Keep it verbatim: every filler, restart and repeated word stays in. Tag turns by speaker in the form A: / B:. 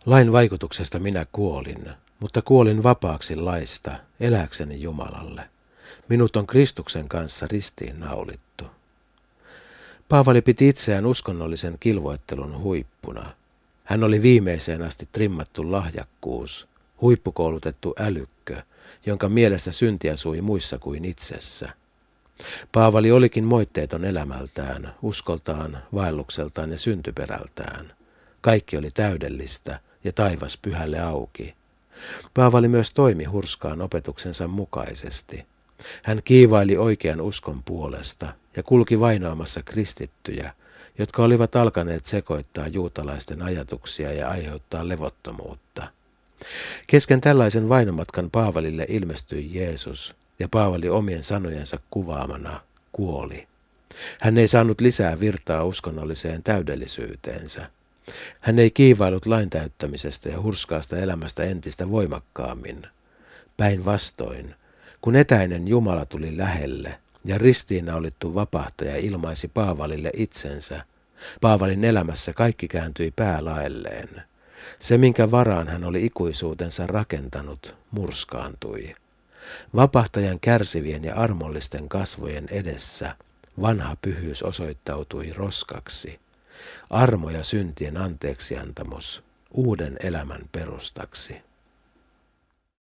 A: Lain vaikutuksesta minä kuolin, mutta kuolin vapaaksi laista, elääkseni Jumalalle. Minut on Kristuksen kanssa ristiin naulittu. Paavali piti itseään uskonnollisen kilvoittelun huippuna. Hän oli viimeiseen asti trimmattu lahjakkuus, huippukoulutettu älykkö, jonka mielestä syntiä sui muissa kuin itsessä. Paavali olikin moitteeton elämältään, uskoltaan, vaellukseltaan ja syntyperältään. Kaikki oli täydellistä ja taivas pyhälle auki. Paavali myös toimi hurskaan opetuksensa mukaisesti. Hän kiivaili oikean uskon puolesta ja kulki vainoamassa kristittyjä, jotka olivat alkaneet sekoittaa juutalaisten ajatuksia ja aiheuttaa levottomuutta. Kesken tällaisen vainomatkan Paavalille ilmestyi Jeesus, ja Paavali omien sanojensa kuvaamana kuoli. Hän ei saanut lisää virtaa uskonnolliseen täydellisyyteensä. Hän ei kiivailut lain täyttämisestä ja hurskaasta elämästä entistä voimakkaammin. Päinvastoin, kun etäinen Jumala tuli lähelle ja ristiinnaulittu vapahtaja ilmaisi Paavalille itsensä, Paavalin elämässä kaikki kääntyi päälaelleen. Se, minkä varaan hän oli ikuisuutensa rakentanut, murskaantui. Vapahtajan kärsivien ja armollisten kasvojen edessä vanha pyhyys osoittautui roskaksi. Armo ja syntien anteeksiantamus uuden elämän perustaksi.